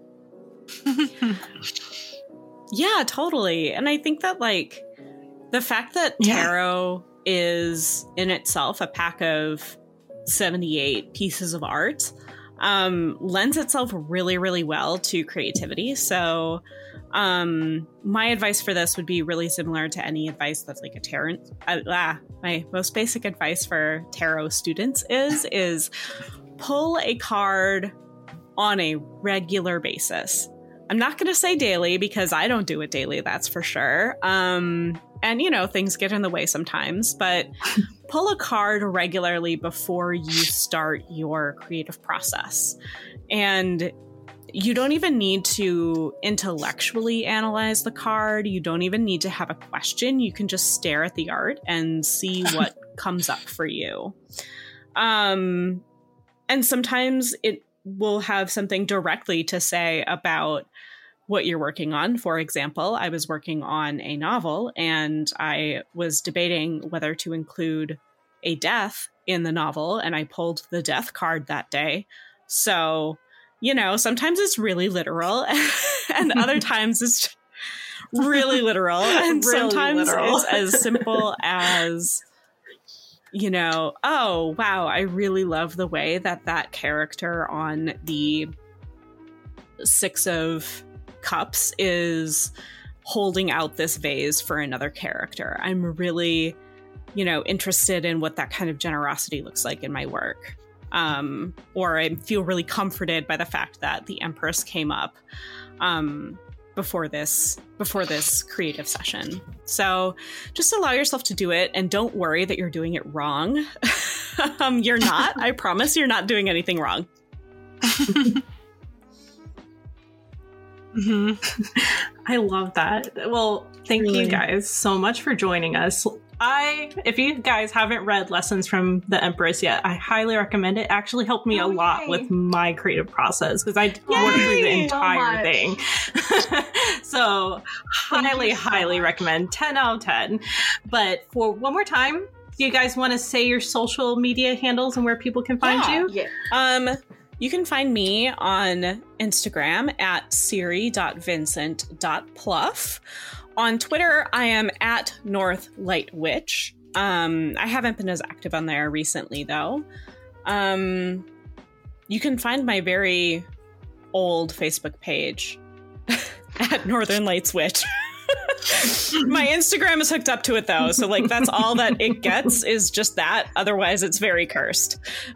Yeah, totally. And I think that like the fact that tarot is in itself a pack of 78 pieces of art lends itself really, really well to creativity. So my advice for this would be really similar to any advice that's like a tarot. My most basic advice for tarot students is pull a card on a regular basis. I'm not going to say daily because I don't do it daily, that's for sure. And, you know, things get in the way sometimes, but pull a card regularly before you start your creative process. And you don't even need to intellectually analyze the card. You don't even need to have a question. You can just stare at the art and see what comes up for you. And sometimes it will have something directly to say about what you're working on. For example, I was working on a novel and I was debating whether to include a death in the novel, and I pulled the death card that day. So, you know, sometimes it's really literal and other times it's really literal. And really sometimes it's as simple as, you know, oh, wow, I really love the way that character on the Six of Cups is holding out this vase for another character. I'm really, you know, interested in what that kind of generosity looks like in my work. Or I feel really comforted by the fact that the Empress came up before this creative session. So just allow yourself to do it, and don't worry that you're doing it wrong. You're not. I promise you're not doing anything wrong. I love that. Well, thank you guys so much for joining us. If you guys haven't read Lessons from the Empress yet, I highly recommend it. It actually helped me a lot with my creative process because I worked through the entire thing. So highly recommend. 10 out of 10. But for one more time, do you guys want to say your social media handles and where people can find you? Yeah. You can find me on Instagram at siri.vincent.pluff. On Twitter, I am at NorthLightWitch. I haven't been as active on there recently, though. You can find my very old Facebook page at Northern Lights Witch. My Instagram is hooked up to it, though, so like that's all that it gets is just that. Otherwise, it's very cursed.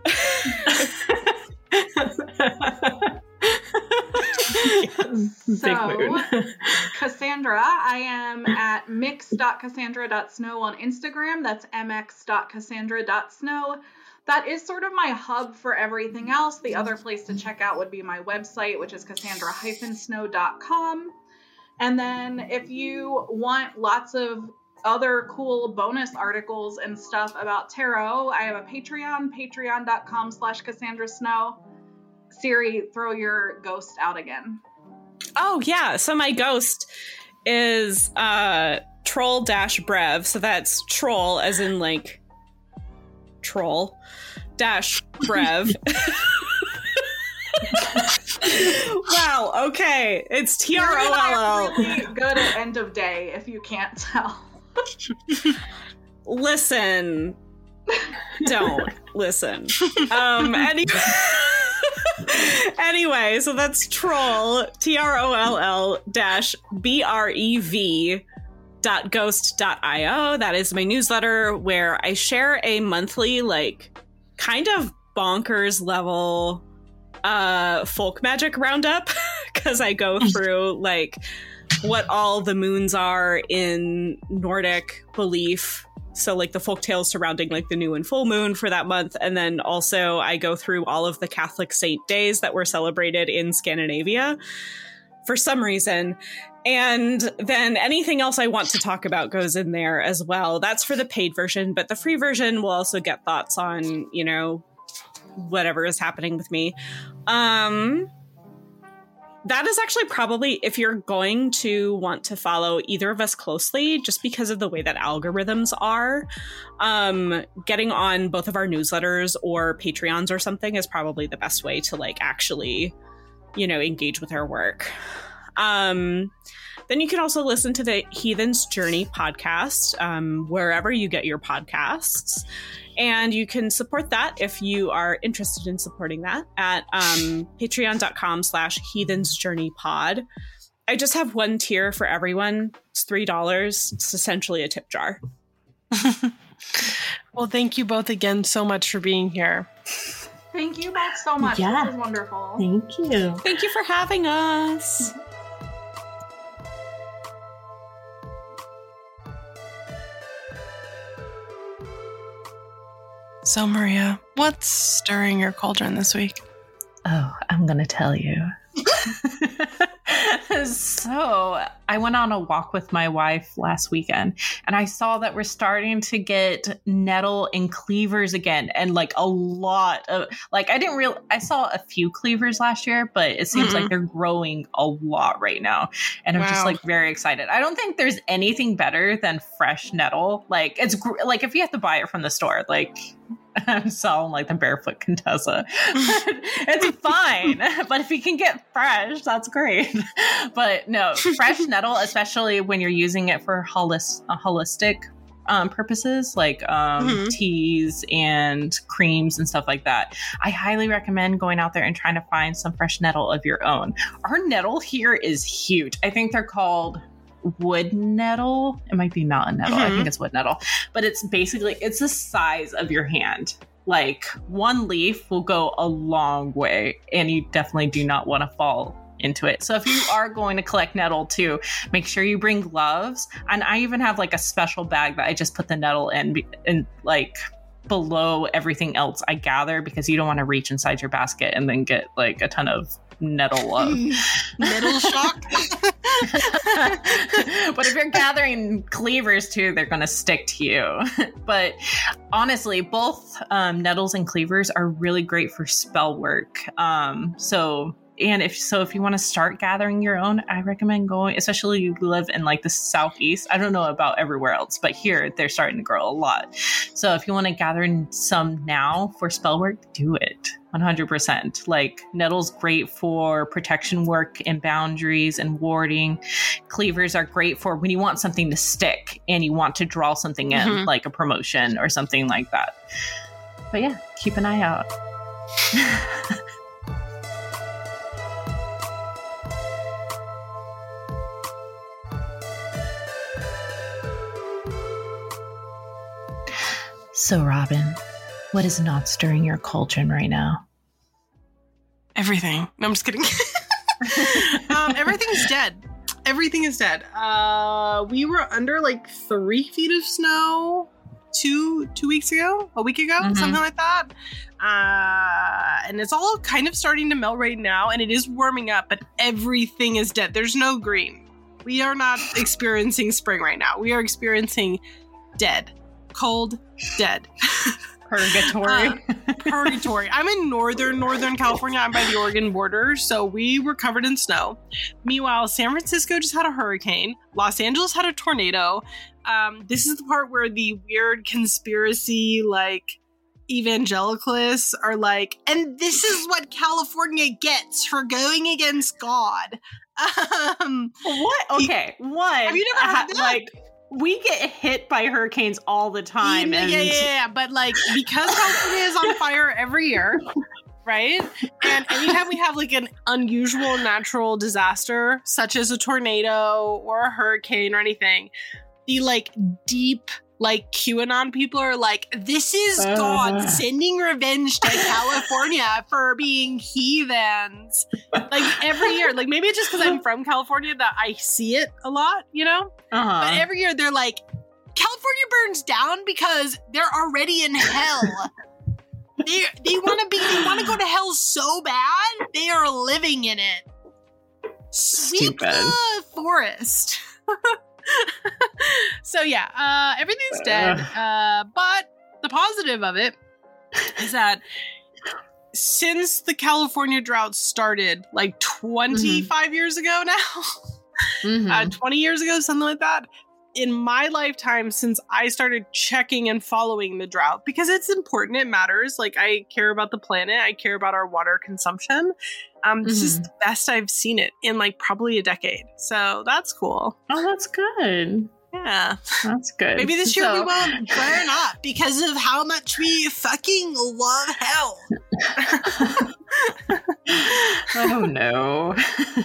So, Cassandra, I am at mix.cassandra.snow on Instagram. That's mx.cassandra.snow. That is sort of my hub for everything else. The other place to check out would be my website, which is cassandra-snow.com. And then if you want lots of other cool bonus articles and stuff about tarot, I have a Patreon, patreon.com/CassandraSnow. Siri, throw your ghost out again. Oh, yeah. So my ghost is troll-brev. So that's troll as in like troll-brev. Wow. Okay. It's TROLL. Really good at end of day if you can't tell. Listen. Don't listen. Anyway, so that's Troll, TROLL-BREV.ghost.io. That is my newsletter where I share a monthly, like, kind of bonkers level folk magic roundup, because I go through, like, what all the moons are in Nordic belief. So, like, the folk tales surrounding, like, the new and full moon for that month. And then also I go through all of the Catholic saint days that were celebrated in Scandinavia for some reason. And then anything else I want to talk about goes in there as well. That's for the paid version. But the free version will also get thoughts on, you know, whatever is happening with me. That is actually probably, if you're going to want to follow either of us closely, just because of the way that algorithms are, getting on both of our newsletters or Patreons or something is probably the best way to, like, actually, you know, engage with our work. Then you can also listen to the Heathen's Journey podcast, wherever you get your podcasts. And you can support that if you are interested in supporting that at patreon.com/heathensjourneypod. I just have one tier for everyone. It's $3. It's essentially a tip jar. Well, thank you both again so much for being here. Thank you both so much. Yeah. This is wonderful. Thank you. Thank you for having us. So, Maria, what's stirring your cauldron this week? Oh, I'm going to tell you. So I went on a walk with my wife last weekend, and I saw that we're starting to get nettle and cleavers again. And like a lot of, like, I saw a few cleavers last year, but it seems like they're growing a lot right now. And I'm just like very excited. I don't think there's anything better than fresh nettle. Like, it's like if you have to buy it from the store, like, I'm selling like the Barefoot Contessa. It's fine. But if you can get fresh, that's great. But no, fresh nettle, especially when you're using it for holistic purposes, like teas and creams and stuff like that. I highly recommend going out there and trying to find some fresh nettle of your own. Our nettle here is huge. I think they're called wood nettle. It might be mountain nettle. I think it's wood nettle, but it's basically, it's the size of your hand. Like one leaf will go a long way, and you definitely do not want to fall into it. So if you are going to collect nettle too, make sure you bring gloves. And I even have like a special bag that I just put the nettle in, and like below everything else I gather, because you don't want to reach inside your basket and then get like a ton of nettle love. Nettle shock. But if you're gathering cleavers too, they're going to stick to you. But honestly, both nettles and cleavers are really great for spell work. If you want to start gathering your own, I recommend going, especially if you live in like the southeast. I don't know about everywhere else, but here they're starting to grow a lot. So if you want to gather some now for spell work, do it 100%. Like nettle's great for protection work and boundaries and warding. Cleavers are great for when you want something to stick and you want to draw something in, like a promotion or something like that. But yeah, keep an eye out. So, Robin, what is not stirring your cauldron right now? Everything. No, I'm just kidding. Everything's dead. Everything is dead. We were under like 3 feet of snow a week ago, something like that. And it's all kind of starting to melt right now, and it is warming up, but everything is dead. There's no green. We are not experiencing spring right now. We are experiencing dead. Cold, dead. Purgatory. Purgatory. I'm in northern California. I'm by the Oregon border, so we were covered in snow. Meanwhile, San Francisco just had a hurricane. Los Angeles had a tornado. This is the part where the weird conspiracy, like, evangelicalists are like, and this is what California gets for going against God. What? Okay, one. Have you never heard that? Like, we get hit by hurricanes all the time. Yeah. But like, because California is on fire every year, right? And anytime we have like an unusual natural disaster, such as a tornado or a hurricane or anything, the like deep like QAnon people are like, this is God sending revenge to California for being heathens. Like every year, like maybe it's just because I'm from California that I see it a lot, you know? But every year they're like, California burns down because they're already in hell. They want to go to hell so bad, they are living in it. Sweep the forest. So yeah, everything's dead. But the positive of it is that since the California drought started, like 25 years ago now, 20 years ago, something like that, in my lifetime, since I started checking and following the drought, because it's important, it matters. Like, I care about the planet, I care about our water consumption. This is the best I've seen it in like probably a decade. So that's cool. Oh, that's good. Yeah. That's good. Maybe this year we won't burn up because of how much we fucking love hell. Oh no.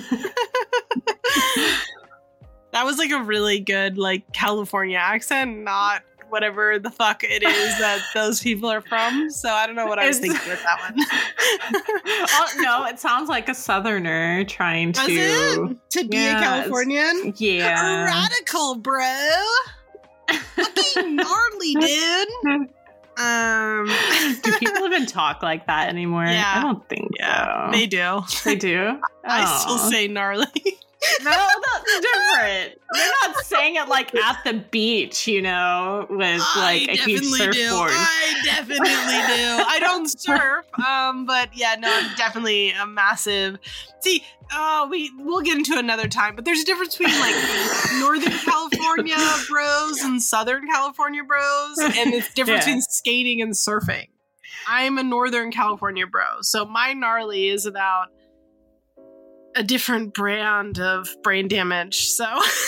That was like a really good like California accent, not whatever the fuck it is that those people are from. So I don't know what I was thinking with that one. Oh no, it sounds like a Southerner trying to be a Californian. Yeah, radical, bro. Fucking gnarly, dude. Do people even talk like that anymore? Yeah. I don't think so. They do. They do? I still say gnarly. No, that's different. They're not saying it like at the beach, you know, with like a huge surfboard. I definitely do. I don't surf, but yeah, no, I'm definitely a massive. See, we'll get into another time, but there's a difference between like Northern California bros and Southern California bros, and it's different between skating and surfing. I'm a Northern California bro, so my gnarly is about a different brand of brain damage, so.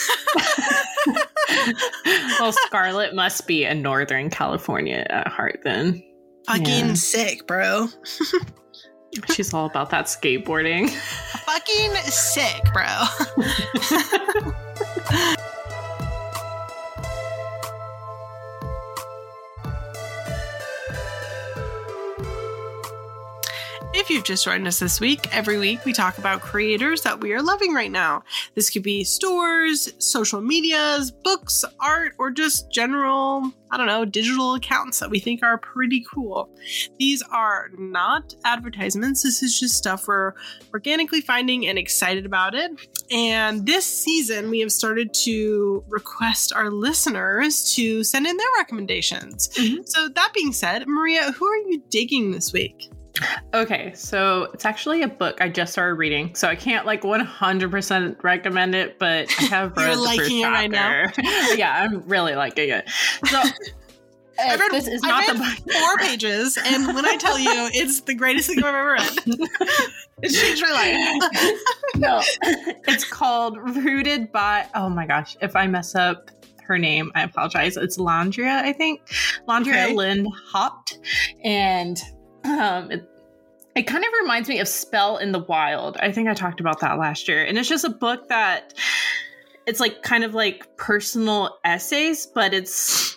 Well, Scarlett must be a Northern California at heart then. Fucking sick, bro. She's all about that skateboarding. Fucking sick, bro. If you've just joined us this week, every week we talk about creators that we are loving right now. This could be stores, social medias, books, art, or just general, digital accounts that we think are pretty cool. These are not advertisements. This is just stuff we're organically finding and excited about it. And this season, we have started to request our listeners to send in their recommendations. So that being said, Maria, who are you digging this week? Okay, so it's actually a book I just started reading, so I can't like 100% recommend it, but I have read the first chapter. Right now. Yeah, I'm really liking it. So I read 4 pages, and when I tell you, it's the greatest thing I've ever read. It's changed my life. No, it's called Rooted by. Oh my gosh, if I mess up her name, I apologize. It's Landria, I think. Landria Lynn Haupt, and it kind of reminds me of Spell in the Wild. I think I talked about that last year. And it's just a book that it's like kind of like personal essays, but it's,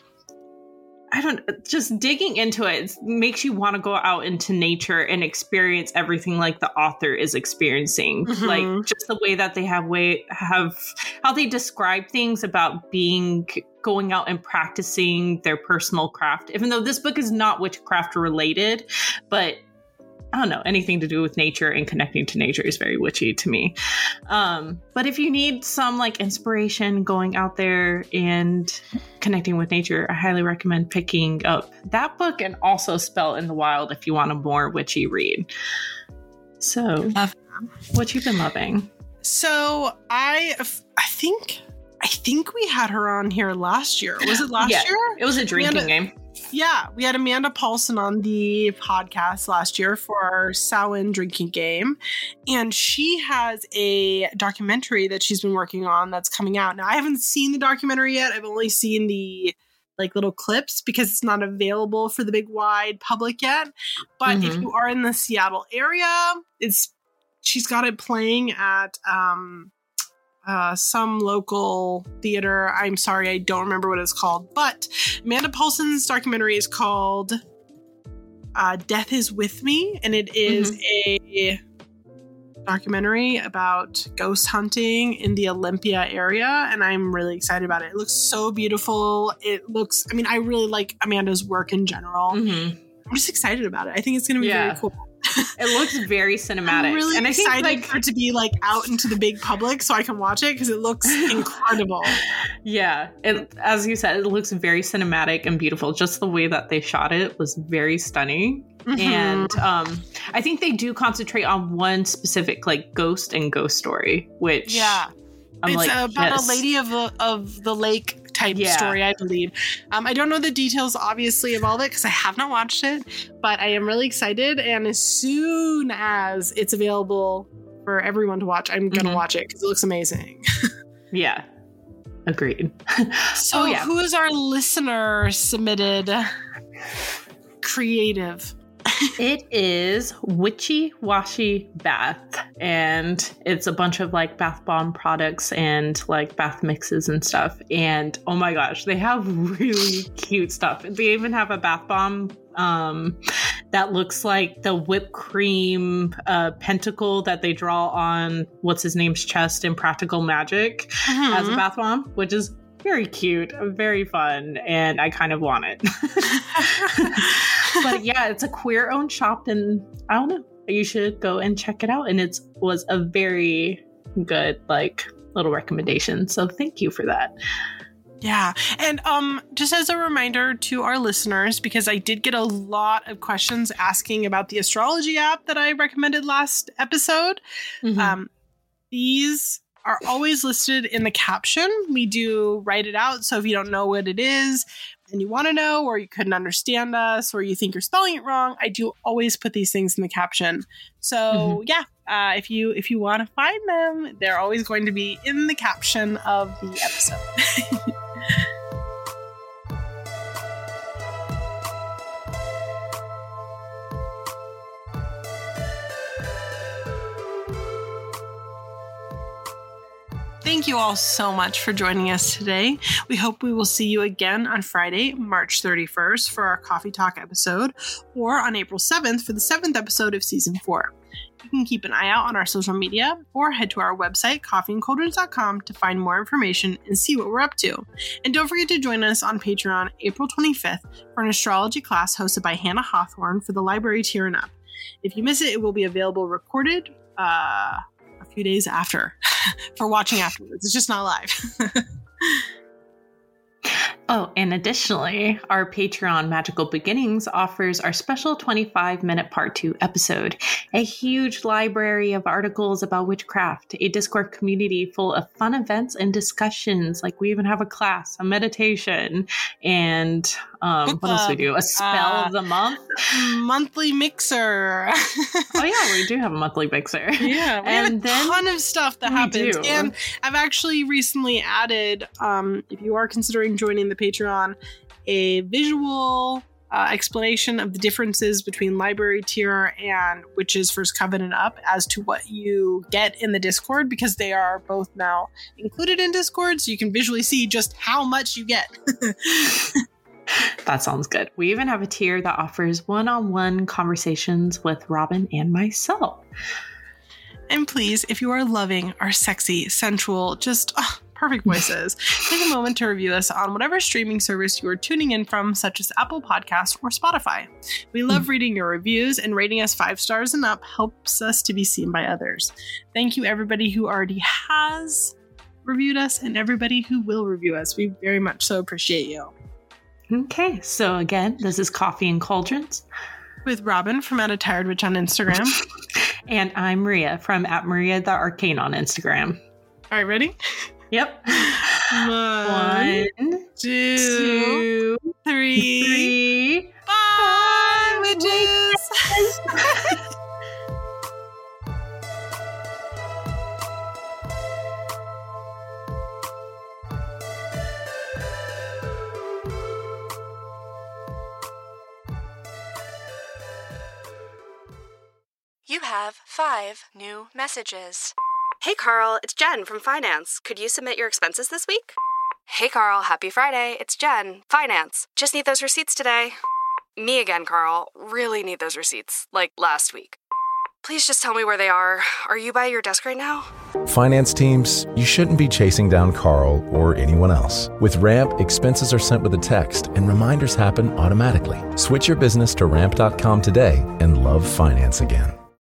just digging into it makes you want to go out into nature and experience everything like the author is experiencing. Like just the way that they have how they describe things about going out and practicing their personal craft, even though this book is not witchcraft related, but I don't know, anything to do with nature and connecting to nature is very witchy to me. But if you need some like inspiration going out there and connecting with nature, I highly recommend picking up that book and also Spell in the Wild if you want a more witchy read. So, what you been loving? So I think we had her on here last year. Was it last year? It was a drinking game. Yeah, we had Amanda Paulson on the podcast last year for our Samhain drinking game. And she has a documentary that she's been working on that's coming out. Now, I haven't seen the documentary yet. I've only seen the little clips because it's not available for the big wide public yet. But if you are in the Seattle area, she's got it playing at some local theater. I'm sorry, I don't remember what it's called. But Amanda Paulson's documentary is called Death is With Me. And it is a documentary about ghost hunting in the Olympia area. And I'm really excited about it. It looks so beautiful. I really like Amanda's work in general. I'm just excited about it. I think it's going to be very cool. It looks very cinematic. I'm really and excited I think, for it to be out into the big public so I can watch it because it looks incredible. Yeah. As you said, it looks very cinematic and beautiful. Just the way that they shot it was very stunning. And I think they do concentrate on one specific ghost and ghost story, which it's about a lady of the lake type story, I believe. I don't know the details, obviously, of all of it because I have not watched it, but I am really excited. And as soon as it's available for everyone to watch, I'm going to watch it because it looks amazing. Yeah. Agreed. So who is our listener submitted creative? It is Witchy Washy Bath, and it's a bunch of bath bomb products and bath mixes and stuff. And oh my gosh, they have really cute stuff. They even have a bath bomb that looks like the whipped cream pentacle that they draw on what's his name's chest in Practical Magic as a bath bomb, which is very cute, very fun, and I kind of want it. But yeah, it's a queer-owned shop, and I don't know. You should go and check it out. And it was a very good, little recommendation. So thank you for that. Yeah. And just as a reminder to our listeners, because I did get a lot of questions asking about the astrology app that I recommended last episode. These are always listed in the caption. We do write it out. So if you don't know what it is and you want to know, or you couldn't understand us, or you think you're spelling it wrong, I do always put these things in the caption. So if you want to find them, they're always going to be in the caption of the episode. Thank you all so much for joining us today. We hope we will see you again on Friday, March 31st for our Coffee Talk episode, or on April 7th for the 7th episode of Season 4. You can keep an eye out on our social media or head to our website, coffeeandcauldrons.com, to find more information and see what we're up to. And don't forget to join us on Patreon April 25th for an astrology class hosted by Hannah Hawthorne for the library tier and up. If you miss it, it will be available recorded a few days after for watching afterwards. It's just not live. Oh, and additionally, our Patreon Magical Beginnings offers our special 25-minute Part 2 episode, a huge library of articles about witchcraft, a Discord community full of fun events and discussions. We even have a class, a meditation, and what else we do? A spell of the month. Monthly mixer. Oh, yeah, we do have a monthly mixer. Yeah, we have a ton of stuff that happens. Do. And I've actually recently added, if you are considering joining the Patreon, a visual explanation of the differences between library tier and Witches First Covenant up as to what you get in the Discord, because they are both now included in Discord, so you can visually see just how much you get. That sounds good. We even have a tier that offers one-on-one conversations with Robin and myself. And please, if you are loving our sexy, sensual, just perfect voices, take a moment to review us on whatever streaming service you are tuning in from, such as Apple Podcasts or Spotify. We love reading your reviews, and rating us 5 stars and up helps us to be seen by others. Thank you, everybody who already has reviewed us and everybody who will review us. We very much so appreciate you. Okay, so again, this is Coffee and Cauldrons with Robin from @ATiredWitch on Instagram. And I'm Maria from @MariaTheArcane on Instagram. All right, ready? Yep. 1, 2, 3. Bye, witches! You have 5 new messages. Hey Carl, it's Jen from Finance. Could you submit your expenses this week? Hey Carl, happy Friday. It's Jen, Finance. Just need those receipts today. Me again, Carl. Really need those receipts, like last week. Please just tell me where they are. Are you by your desk right now? Finance teams, you shouldn't be chasing down Carl or anyone else. With Ramp, expenses are sent with a text and reminders happen automatically. Switch your business to ramp.com today and love finance again.